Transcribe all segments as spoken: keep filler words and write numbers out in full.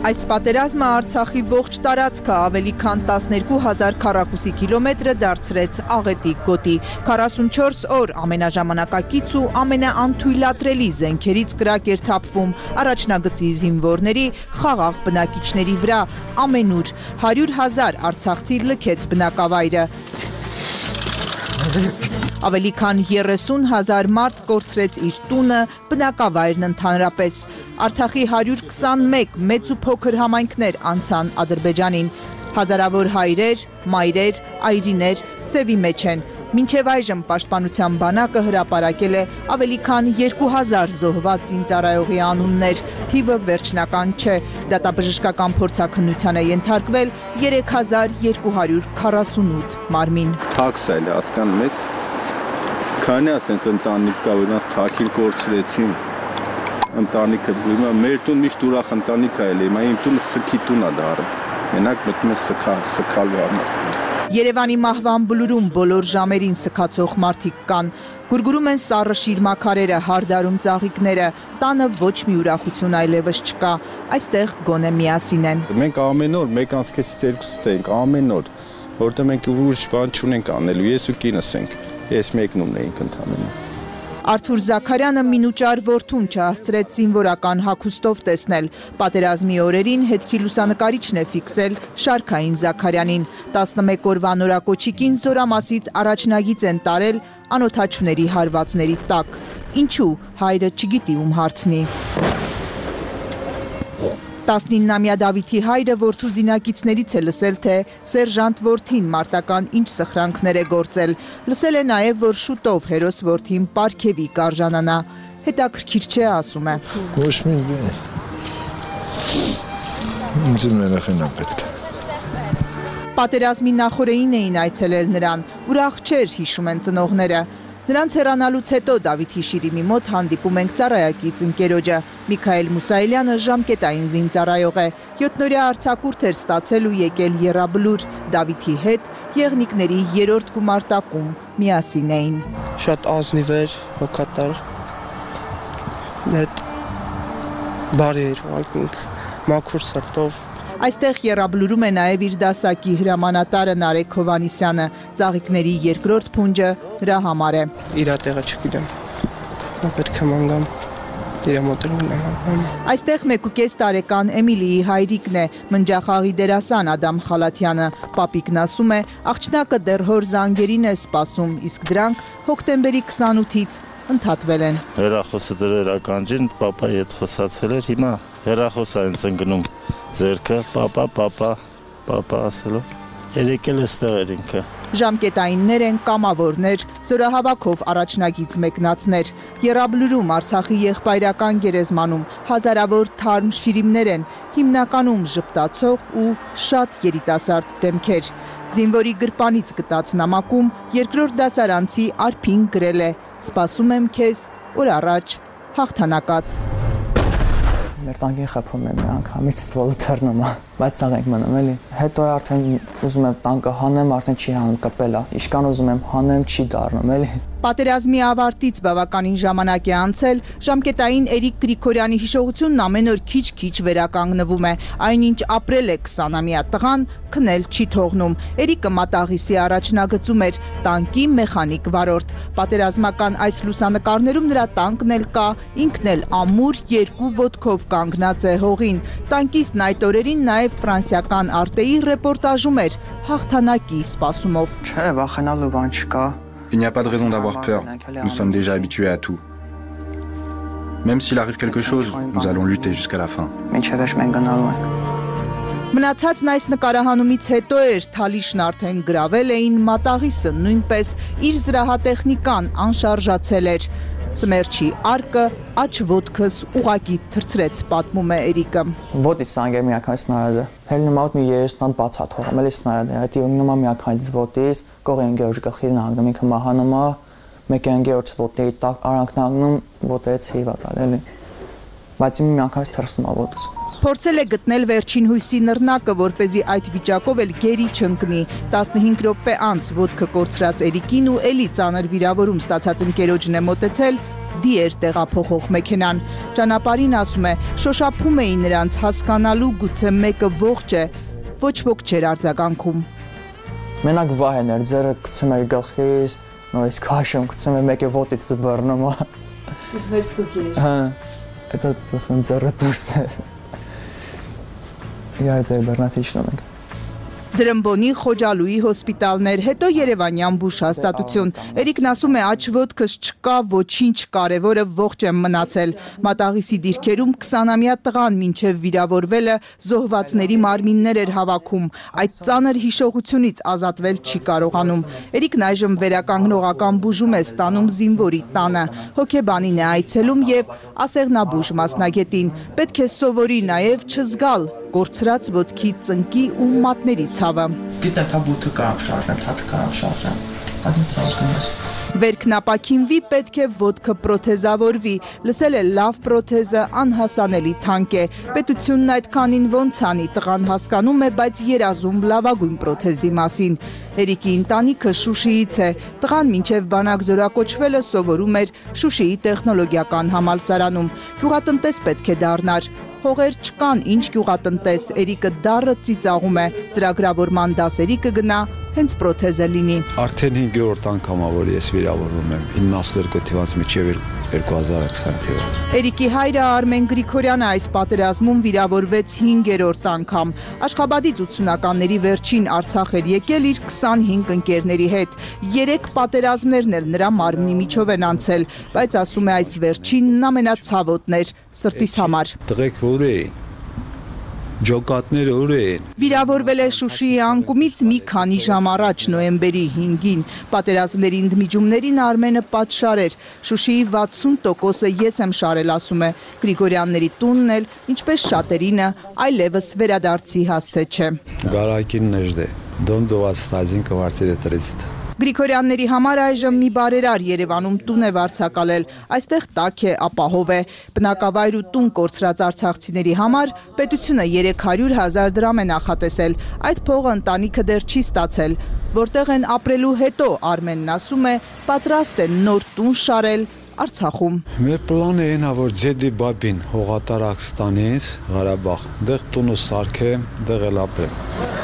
Այս պատերազմը Արցախի ողջ տարածքը ավելի քան տասներկու հազար քառակուսի կիլոմետրը դարձրեց աղետի գոտի։ քառասունչորս օր ամենաժամանակակից ու ամենաանթույլատրելի զենքերից կրակ էր թափվում առաջնագծի զինվորների, խաղաղ բնակիչների վրա, ամենուր հարյուր հազար արցախցի լքեց բնակավայրը։ Ավելի քան երեսուն հազար մարդ կորցրեց իր տունը, բնակավայրն ընդհանրապես։ Արցախի հարյուր քսանմեկ մեծ ու փոքր համայնքներ անցան Ադրբեջանին։ Հազարավոր հայրեր, մայրեր, այրիներ սևի մեջ են։ Մինչև այժմ պաշտպանության բանակը հրապարակել է ավելի քան երկու հազար զոհված զինծառայողի անուններ, թիվը վերջնական չէ, դատաբժշկական փորձաքննության է ենթարկվել երեք հազար երկու հարյուր քառասունութ մարմին։ Թաքսել է ասկան մեծ, քանի ասենց ընտանիք կա, որոնց թաքին կորցրեցին, ընտանիքը բույմա, մեր տուն միշտ ուրախ ընտանիք է էլի, հիմա իմ տունը սքի տուն է դառել, մենակ մտնում է սքալ, սքալու համար։ Երևանի մահվան բլուրում բոլոր ժամերին սքացող մարդիկ կան, գուրգուրում են սառը շիրմաքարերը, հարդարում ծաղիկները, տանը ոչ մի ուրախություն այլևս չկա, այստեղ գոնե միասին են։ Մենք ամեն օր մեկ անցքեսից երկուսից ենք, ամեն օր, որտեղ մենք ուրիշ բան չունենք անելու, ես ու կինս ենք, ես մեկնում էինք ընդամենը։ Արթուր Զաքարյանը մինուճար որդուն չհասցրեց զինվորական հագուստով տեսնել։ Պատերազմի օրերին հետքի լուսանկարիչն է ֆիքսել Շարքային Զաքարյանին։ տասնմեկ օրվա նորակոչիկին զորամասից առաջնագիծ են տարել անօթաչուների հարվածների տակ։ Ինչու հայրը չգիտի ում հարցնի։ տասնիննամյա Դավիթի հայրը որդու զինակիցներից է լսել, թե սերժանտ որդին մարտական ինչ սխրանքներ է գործել։ Լսել է նաև, որ շուտով հերոս որդին պարգևի կարժանանա։ Հետաքրքիր չէ, ասում է։ Ոչ մի ինձ իմ երեխան է պետք։ Պատերազմի նախօրեին էին այցելել նրան, ուրախ չէր, հիշում են ծնողները։ Նրանց հեռանալուց հետո Դավիթի Շիրիմի մոտ հանդիպում ենք ծառայակից ընկերոջը։ Միքայել Մուսայելյանը ժամկետային զինծառայող է, յոթնօրյա արձակուրդ էր ստացել ու եկել Եռաբլուր, Դավիթի հետ եղնիկների երրորդ գումարտակում միասին էին։ Շատ ազնիվ էր, հոգատար, հետ բարի էր, մաքուր սրտով։ Այստեղ Եռաբլուրում է նաև իր դասակի հրամանատարը Նարեկ Հովանիսյանը, ծաղիկների երկրորդ փունջը նրա համար է։ Իրա տեղը չգիտեմ, պետք է մանգամ, իրա մոտել ունեմ։ Այստեղ մեկուկես տարեկան Էմիլիի հայրիկն է, մնջախաղի դերասան Ադամ Խալաթյանը։ Պապիկն ասում է, աղջնակը դեռ հոր զանգերին է սպասում, իսկ դրանք հոկտեմբերի քսանութից ընդհատվել են։ Հեռախոսը դրել ականջին, պապայի հետ խոսացել էր, հիմա հեռախոս է ինձ ընկնում ձերքը, պապա, պապա, պապա ասելով, երեկել էստեղ էր ինքը։ Ժամկետայիններ են, կամավորներ, զորահավաքով առաջնագիծ մեկնածներ։ Եռաբլուրում Արցախի եղբայրական գերեզմանում հազարավոր թարմ շիրիմներ են, հիմնականում ժպտացող ու շատ երիտասարդ դեմքեր։ Զինվորի գրպանից գտած նամակում երկրորդ դասարանցի Արփին գրել է. «Սպասում եմ քեզ օր առաջ հաղթանակած»։ Մեր տանկին խփում եմ մի անգամից ստվոլը թռնում է, բայց սաղ ենք մնում էլի։ Հետո արդեն ուզում եմ տանկը հանեմ, արդեն չի հանում, կպել է։ Իշքան ուզում եմ հանեմ, չի դառնում էլի։ Պատերազմի ավարտից բավականին ժամանակ է անցել, ժամկետային Էրիկ Գրիգորյանի հիշողությունն ամեն օր քիչ-քիչ վերականգնվում է։ Այնինչ ապրել է քսանամյա տղան, քնել չի թողնում։ Էրիկը մատաղիսի առաջնագծում էր, տանկի մեխանիկ վարորդ։ Պատերազմական այս լուսանկարներում նրա տանկն էլ կա, ինքն էլ ամուր երկու ոտքով կանգնած է հողին։ Տանկիստն այդ օրերին նաև ֆրանսիական արտեի ռեպորտաժում էր հաղթանակի սպասումով։ Չէ, վախենալու բան չկա։ Il n'y a pas de raison d'avoir peur, nous sommes déjà habitués à tout. Même s'il arrive quelque chose, nous allons lutter jusqu'à la fin. Մնացածն այս նկարահանումից հետո էր, Թալիշն արդեն գրավել էին, մատաղիսը նույնպես իր զրահատեխնիկան անշարժացել էր։ Սմերջի արկը աչ ոտքս ուղակի թրցրեց, պատմում է Էրիկը։ Ոտի սանգեր միականից նարադը, հել նմատ մի երեսնան բաց հա թողում, էլիս նարադը, հետի նմա միականից ոտից, կողի ընգերոջ գխիր նագնում, ինքը մահանում է, մեկ ընգերոջ ոտեի տակ արանք նագնում, ոտեից հիվատալ, էլի, բայց իմ միականից թրսնում է ոտս։ Փորձել է գտնել վերջին հույսի նռնակը, որպեսզի այդ վիճակով էլ գերի չընկնի։ տասնհինգ րոպե անց ոտքը կորցրած Էրիկին ու էլի ծանր վիրավորում ստացած ընկերոջն է մոտեցել, դիեր տեղափոխող մեքենան։ Ճանապարհին ասում է, շոշափում էին նրանց հասկանալու գուցե մեկը ողջ է, ոչ ոք չէր արձագանքում։ Մենակ վահեն էր, ձերը գցում էր գլխիս, նույնիսկ քաշում գցում էր մեկը ոտից բռնում։ Իսկ վերստուկ էր։ Հա, դա դասն ձերը դուրս է։ Իհարկե ձեր բռնած իջնում ենք։ Դրամբոնի Խոջալուի հոսպիտալներ, հետո Երևանյան բուժ հաստատություն։ Էրիկն ասում է, աջ ոտքս չկա, ոչինչ, կարևորը ողջ եմ մնացել։ Մատաղիսի դիրքերում քսանամյա տղան մինչև վիրավորվելը զոհվածների մարմիններ էր հավաքում։ Այդ ծանր հիշողությունից ազատվել չի կարողանում։ Էրիկն այժմ վերականգնողական բուժում է ստանում զինվորի տանը։ Հոգեբանին է այցելում եւ ասեղնաբուժ մասնագետին։ Պետք է սովորի նաեւ չզգալ կորցրած ոտքի ծնկի ու մատների ցավը։ Գիտեմ, թա բութը կարամ շարժեմ, թաթը կարամ շարժեմ, այդին ծազգում ես։ Վերքն ապաքինվի, պետք է ոտքը պրոթեզավորվի, լսել է լավ պրոթեզը անհասանելի թանկ է, պետությունն այդքանին ոնց անի, տղան հասկանում է, բայց երազում լավագույն պրոթեզի մասին։ Էրիկի ընտանիքը Շուշիից է, տղան մինչև բանակ զորակոչվելը սովորում էր Շուշիի տեխնոլոգիական համալսարանում, գյուղատնտես պետք է դառնար։ Հողեր չկան, ինչ գյուղատնտես, Էրիկը դառը ծիծաղում է, ծրագրավորման դասերի կգնա, հենց պրոթեզը լինի։ Արդեն հինգերորդ անգամ որ ես վիրավորվում եմ, իննասուներկու թվականից մինչև երկու հազար քսան թվականը։ Էրիկի հայրը Արմեն Գրիգորյանը այս պատերազմում վիրավորվեց հինգերորդ անգամ։ Աշխաբադից ութսունականների վերջին Արցախ էր եկել իր քսանհինգ ընկերների հետ։ Երեք պատերազմներն էլ նրա մարմնի միջով են անցել, բայց ասում է այս վերջինն ամենացավոտն էր սրտիս համար։ Տղեկ ուր էին, ջոկատները ուր էին։ Վիրավորվել է Շուշիի անկումից մի քանի ժամ առաջ նոյեմբերի հինգին։ Պատերազմների ընդմիջումներին Արմենը պատշար էր։ Շուշիի վաթսուն տոկոսը ես եմ շարել, ասում է։ Գրիգորյանների տունն էլ, ինչպես շատերինը, այլևս վերադարձի հասցե չէ։ Գարակին նժդե, դոմ դոված ստազին կվարցել է տրիցտ։ Գրիգորյանների համար այժմ մի բարերար Երևանում տուն է վարձակալել, այստեղ տաք է, ապահով է։ Բնակավայր ու տուն կորցրած արցախցիների համար պետությունը երեք հարյուր հազար դրամ է նախատեսել, այդ փողը ընտանիքը դեռ չի ստացել, որտեղ են ապրելու հետո, Արմենն ասում է, պատրաստ են նոր տուն շարել Արցախում։ Մեր պլանը այն է, որ ձեդի բաբին հողատարակ ստանից Ղարաբաղ, դեղ տունը սարքեմ, դեղ էլ ապրեմ։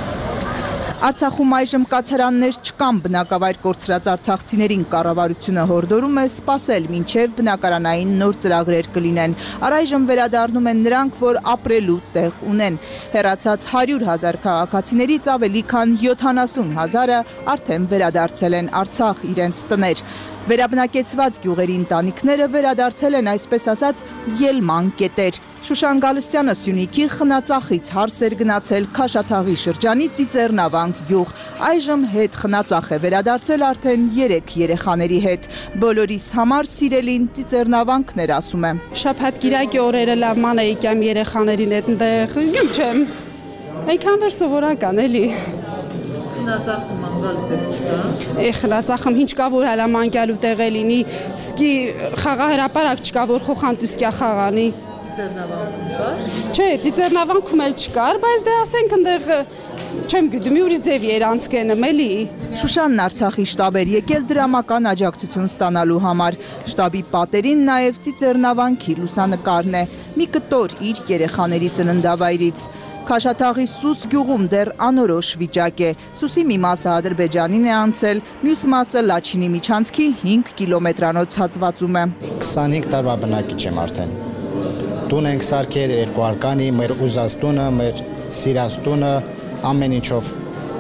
Արցախում այժմ կացարաններ չկան, բնակավայր կորցրած արցախցիներին կառավարությունը հորդորում է սպասել, մինչև բնակարանային նոր ծրագրեր կլինեն։ Առայժմ վերադառնում են նրանք, որ ապրելու տեղ ունեն։ Հեռացած հարյուր հազար քաղաքացիներից ավելի քան յոթանասուն հազարը արդեն վերադարձել են Արցախ իրենց տներ։ Վերաբնակեցված գյուղերի ընտանիքները վերադարձել են, այսպես ասած, ելման կետեր։ Շուշան Գալստյանը Սյունիքի խնածախից հարս էր գնացել Քաշաթաղի շրջանի Ծիծեռնավանք գյուղ։ Այժմ հետ խնածախ է վերադարձել արդեն երեք երեխաների հետ։ Բոլորիս համար սիրելին Ծիծեռնավանքն էր, ասում է։ Շաբաթ կիրակի օրերը լավ ման էի կամ երեխաներին այդտեղ, գյուղ չեմ։ Այնքան վեր սովորական էլի։ Խնածախում անգալու տեղ չկա։ Է խնածախում ինչ կա որ հələ մանգալու տեղ է լինի, սկի խաղահրապարակ չկա որ խոխանտուսկյա խաղանի։ Ծիծեռնավանքում կար։ Չէ, Ծիծեռնավանքում էլ չկար, բայց դե ասենք այնտեղ չեմ գիտում, մի ուրիշ ձև էր անցկենում էլի։ Շուշանն Արցախի շտաբ էր եկել դրամական աջակցություն ստանալու համար։ Շտաբի պատերին նաև Ծիծեռնավանքի լուսանկարն է, մի կտոր իր երեխաների ծննդավայրից։ Քաշաթաղի Սուս գյուղում դեռ անորոշ վիճակ է։ Սուսի մի մասը Ադրբեջանին է անցել, մյուս մասը Լաչինի միջանցքի հինգ կիլոմետրանոց հատվածում է։ քսանհինգ տարվա բնակիչ եմ արդեն։ Տուն ենք սարքել երկու արկանի, մեր ուզած տունը, մեր սիրած տունը, ամեն ինչով։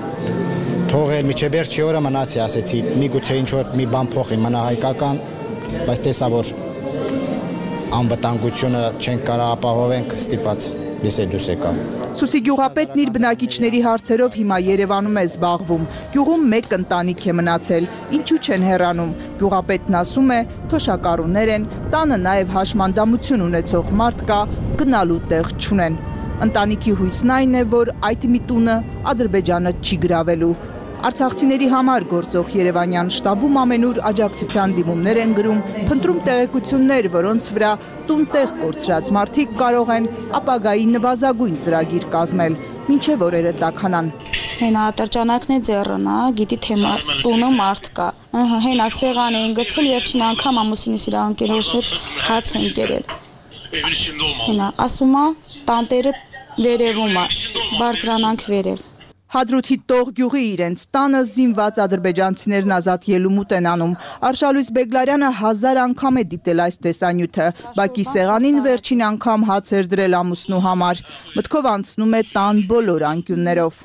Թողել միջև վերջի օրը մնացի, ասեցի, միգուցե ինչ որ մի բան փոխի մնա հայկական, բայց տեսա որ անվտանգությունը չենք կարող ապահովենք, ստիպված ես է դուս եկա։ Սուսի գյուղապետն իր բնակիչների հարցերով հիմա Երևանում է զբաղվում։ Գյուղում մեկ ընտանիք է մնացել, ինչու չեն հեռանում։ Գյուղապետն ասում է, թոշակառուներ են, տանը նաև հաշմանդամություն ունեցող մարդ կա, գնալու տեղ չունեն։ Ընտանիքի հույսն այն է, որ այդ մի տունը Ադրբեջանը չի գրավելու։ Արցախցիների համար գործող Երևանյան շտաբում ամենուր աջակցության դիմումներ են գրում, փնտրում տեղեկություններ, որոնց վրա տուն-տեղ կորցրած մարդիկ կարող են ապագայի նվազագույն ծրագիր կազմել, մինչև օրերը տաքանան։ Հենա ատրճանակն է ձեռնա, գիտի թե տունը մարդ կա։ Հենա սեղան էին գցել, վերջին անգամ ամուսինիս իր անկերոջ հետ հաց են կերել։ Հենա ասում է տանտերը վերևում է, բարձրանանք վերև։ Հադրութի տող գյուղի իրենց տանը զինված ադրբեջանցիներն ազատ ելումուտ են անում։ Արշալույս Բեգլարյանը հազար անգամ է դիտել այս տեսանյութը, բակի սեղանին վերջին անգամ հաց էր դրել ամուսնու համար։ Մտքով անցնում է տան բոլոր անկյուններով։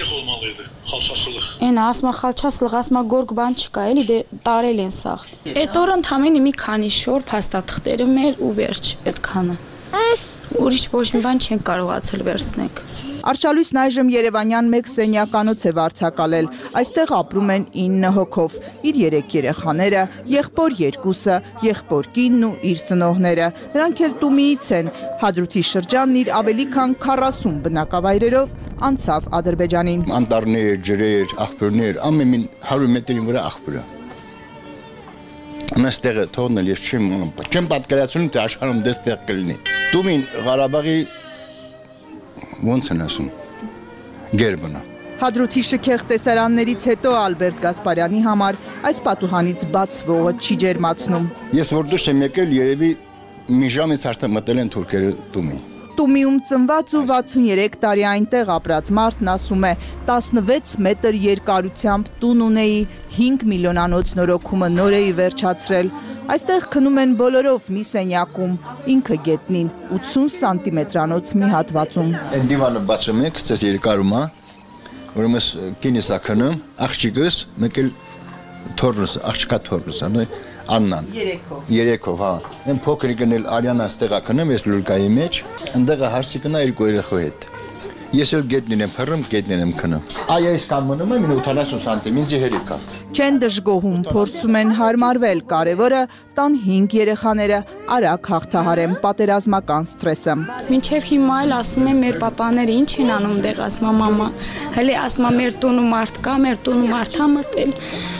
Էն ասма խալչասլղ, ասма գորգ բան չկա, էլի դե տարել են սաղ։ Այդ օրը ընդամենը մի քանի շոր փաստաթղթերը մեր ու վերջ այդքանը։ Ուրիշ ոչ մի բան չեն կարողացել վերցնենք։ Արշալույսն այժմ Երևանյան մեկ սենյականոց է վարձակալել։ Այստեղ ապրում են ինը հոգով, իր երեք երեխաները, եղբոր երկուսը, եղբոր կինն ու իր ծնողները։ Նրանք էլ Տումիից են։ Հադրութի շրջանն իր ավելի քան քառասուն բնակավայրերով անցավ Ադրբեջանին։ Անտառներ, ջրեր, աղբյուրներ, ամեն մի հարյուր մետրի վրա աղբյուր է։ Անստեղը թողնել ես չեմ չեմ պատկերացնում թե աշխարհում դեստեղ կլինի։ Տումին Ղարաբաղի ոնց են ասում գերբնա։ Հադրութի շքեղ տեսարաններից հետո Ալբերտ Գասպարյանի համար այս պատուհանից բացվողը չի ջերմացնում։ Ես որ դուրս եմ եկել, երևի մի ժամից արդեն մտել են թուրքերը Տումի։ Տումիում ծնված ու վաթսուներեք տարի այնտեղ ապրած մարդն ասում է տասնվեց մետր երկարությամբ տուն ունեի, հինգ միլիոնանոց նորոգումը նոր էի վերջացրել։ Այստեղ քնում են բոլորով մի սենյակում, ինքը գետնին ութսուն սանտիմետրանոց մի հատվածում։ Այն դիվանը բացում եք, ցես երկարում է, որումս կինիս է քնում, աղջիկս, մեկ էլ թորնս, աղջկա թորնս, Աննան։ Երեքով։ Երեքով, հա։ Այն փոքրիկն էլ Արիանա ստեղ է քնում, ես լուլկայի մեջ, այնտեղ հարսիկն է երկու երեխու հետ։ Ես էլ գետնին եմ փռում, գետնին եմ քնում։ Այ այս կամնում եմ ութանասուն սանտիմ, ինձ հերիք է։ Չեն դժգոհում, փորձում են հարմարվել, կարևորը տան հինգ երեխաները արագ հաղթահարեն պատերազմական սթրեսը։ Մինչև հիմա էլ ասում են մեր պապաները ինչ են անում դեղ, ասма մամա։ Հələ ասма մեր տունու մարդ կա, մեր տունու մարդ ա մտել։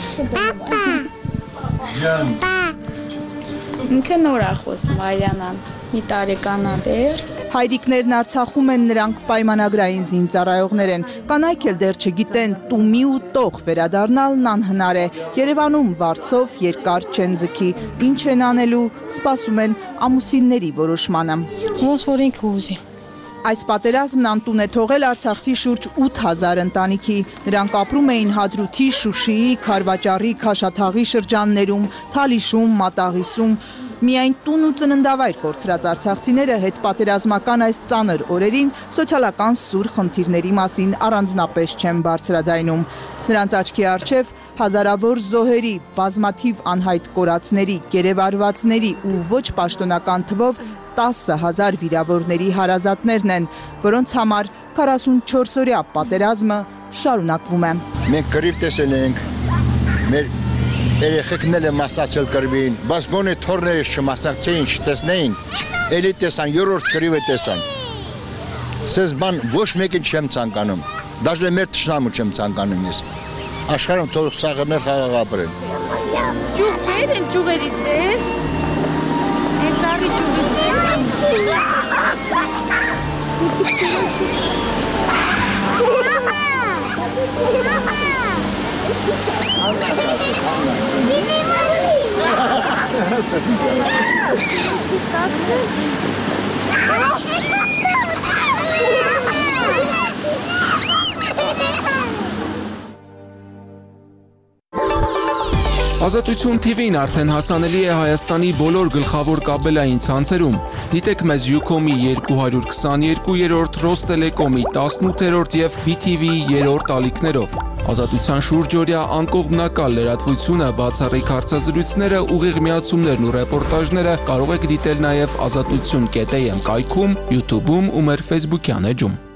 Ինքը նոր է խոսում Արիանան, մի տարեկան է դեռ։ Հայրիկներն Արցախում են, նրանք պայմանագրային զինծառայողներ են, կանայք էլ դեռ չգիտեն Տումի ու տող վերադառնալն անհնար է, Երևանում վարձով երկար չեն ձգի, ինչ են անելու, սպասում են ամուսինների որոշմանը։ Ոնց որ ինքը ուզի։ Այս պատերազմն անտուն է թողել Արցախցի շուրջ ութ հազար ընտանիքի, նրանք ապրում էին Հադրութի, Շուշիի, Քարվաճառի, Քաշաթաղի շրջաններում, Թալիշում, Մատաղիսում, Միայն տուն ու ծննդավայր կորցրած արցախցիները հետ պատերազմական այս ծանր օրերին սոցիալական սուր խնդիրների մասին առանձնապես չեն բարձրաձայնում։ Նրանց աչքի առջև հազարավոր զոհերի, բազմաթիվ անհայտ կորածների, գերեվարվածների ու ոչ պաշտոնական թվով տասը հազար վիրավորների հարազատներն են, որոնց համար քառասունչորսօրյա պատերազմը շարունակվում է։ Մենք կռիվ տեսել ենք, մեր երեխեքն էլ մասնակցել կռվին, բայց գոնե թորները չմասնակցեին, չտեսնեին, էլի տեսան, երրորդ կռիվը տեսան։ Սես բան ոչ մեկին չեմ ցանկանում, դաժե մեր թշնամու չեմ ցանկանում ես։ Աշխարհում թող սաղրներ խաղաղ ապրեն։ Ճյուղեր են, ճյուղերից վեր։ Հենց արի ճյուղից վեր։ Ազատություն Թի Վին արդեն հասանելի է Հայաստանի բոլոր գլխավոր կաբելային ցանցերում։ Դիտեք մեզ Յուքոմի երկու հարյուր քսաներկուերորդ, Ռոստելեկոմի տասնութերորդ և Բի Թի Վիի երրորդ ալիքներով։ Ազատության շուրջօրյա անկողմնակալ լրատվությունը, բացառիկ հարցազրույցները, ուղիղ միացումներն ու ռեպորտաժները կարող եք դիտել նաև ազատություն կետ էյ էմ կայքում, յութուբում ու մեր ֆեյսբուքյան էջում։